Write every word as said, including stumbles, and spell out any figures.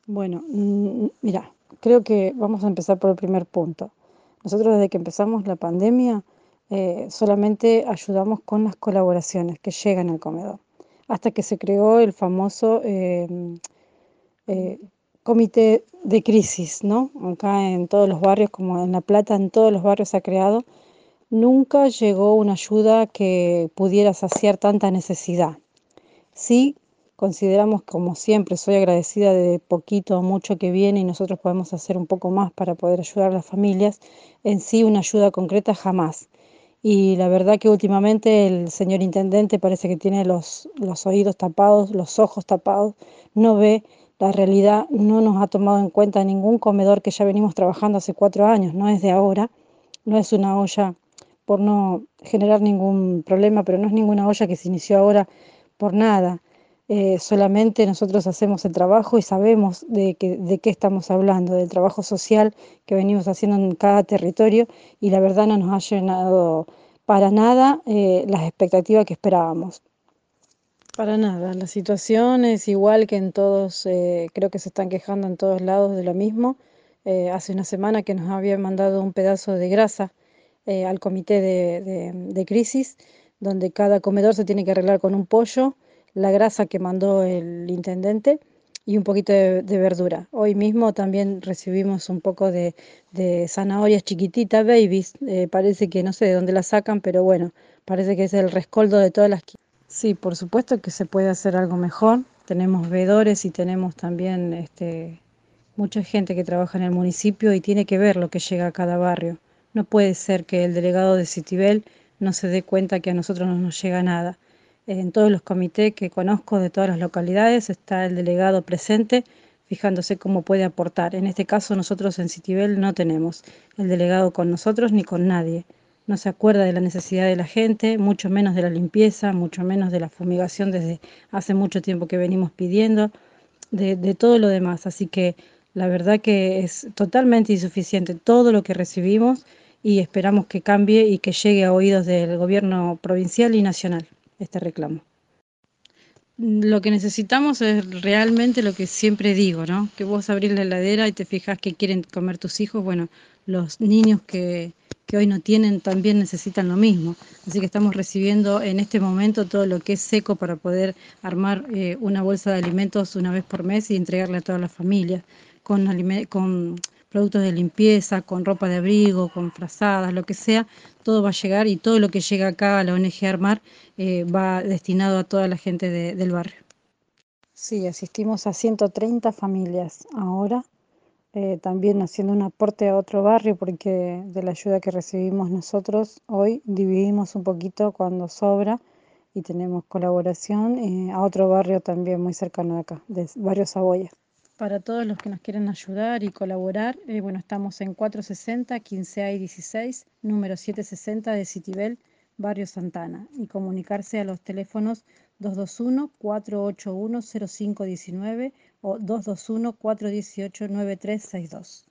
Bueno, mm, mira, creo que vamos a empezar por el primer punto. Nosotros desde que empezamos la pandemia eh, solamente ayudamos con las colaboraciones que llegan al comedor, hasta que se creó el famoso eh, eh, comité de crisis, ¿no? Acá en todos los barrios, como en La Plata, en todos los barrios se ha creado. Nunca llegó una ayuda que pudiera saciar tanta necesidad. Sí, consideramos, como siempre, soy agradecida de poquito o mucho que viene y nosotros podemos hacer un poco más para poder ayudar a las familias. En sí, una ayuda concreta jamás. Y la verdad que últimamente el señor intendente parece que tiene los, los oídos tapados, los ojos tapados, no ve la realidad, no nos ha tomado en cuenta ningún comedor que ya venimos trabajando hace cuatro años, no es de ahora, no es una olla, por no generar ningún problema, pero no es ninguna olla que se inició ahora por nada. Eh, solamente nosotros hacemos el trabajo y sabemos de, que, de qué estamos hablando, del trabajo social que venimos haciendo en cada territorio y la verdad no nos ha llenado para nada eh, las expectativas que esperábamos. Para nada, la situación es igual que en todos, eh, creo que se están quejando en todos lados de lo mismo. Eh, hace una semana que nos habían mandado un pedazo de grasa eh, al comité de, de- de crisis, donde cada comedor se tiene que arreglar con un pollo, la grasa que mandó el intendente y un poquito de, de verdura. Hoy mismo también recibimos un poco de, de zanahorias chiquititas, babies, eh, parece que no sé de dónde las sacan, pero bueno, parece que es el rescoldo de todas las. Sí, por supuesto que se puede hacer algo mejor. Tenemos veedores y tenemos también este, mucha gente que trabaja en el municipio y tiene que ver lo que llega a cada barrio. No puede ser que el delegado de Citibel no se dé cuenta que a nosotros no nos llega nada. En todos los comités que conozco de todas las localidades está el delegado presente fijándose cómo puede aportar. En este caso nosotros en Citibel no tenemos el delegado con nosotros ni con nadie. No se acuerda de la necesidad de la gente, mucho menos de la limpieza, mucho menos de la fumigación desde hace mucho tiempo que venimos pidiendo, de, de todo lo demás. Así que la verdad que es totalmente insuficiente todo lo que recibimos y esperamos que cambie y que llegue a oídos del gobierno provincial y nacional este reclamo. Lo que necesitamos es realmente lo que siempre digo, ¿no? Que vos abrís la heladera y te fijas que quieren comer tus hijos. Bueno, los niños que, que hoy no tienen también necesitan lo mismo. Así que estamos recibiendo en este momento todo lo que es seco para poder armar eh, una bolsa de alimentos una vez por mes y entregarle a todas las familias con, alime- con productos de limpieza, con ropa de abrigo, con frazadas, lo que sea, todo va a llegar y todo lo que llega acá a la O N G Armar eh, va destinado a toda la gente de- del barrio. Sí, asistimos a ciento treinta familias ahora, eh, también haciendo un aporte a otro barrio porque de la ayuda que recibimos nosotros hoy dividimos un poquito cuando sobra y tenemos colaboración eh, a otro barrio también muy cercano de acá, de Barrio Saboya. Para todos los que nos quieren ayudar y colaborar, eh, bueno, estamos en cuatrocientos sesenta, quince A y dieciséis, número setecientos sesenta de Citibel, Barrio Santana, y comunicarse a los teléfonos dos dos uno, cuatro ocho uno, cero cinco uno nueve o dos dos uno, cuatro uno ocho, nueve tres seis dos.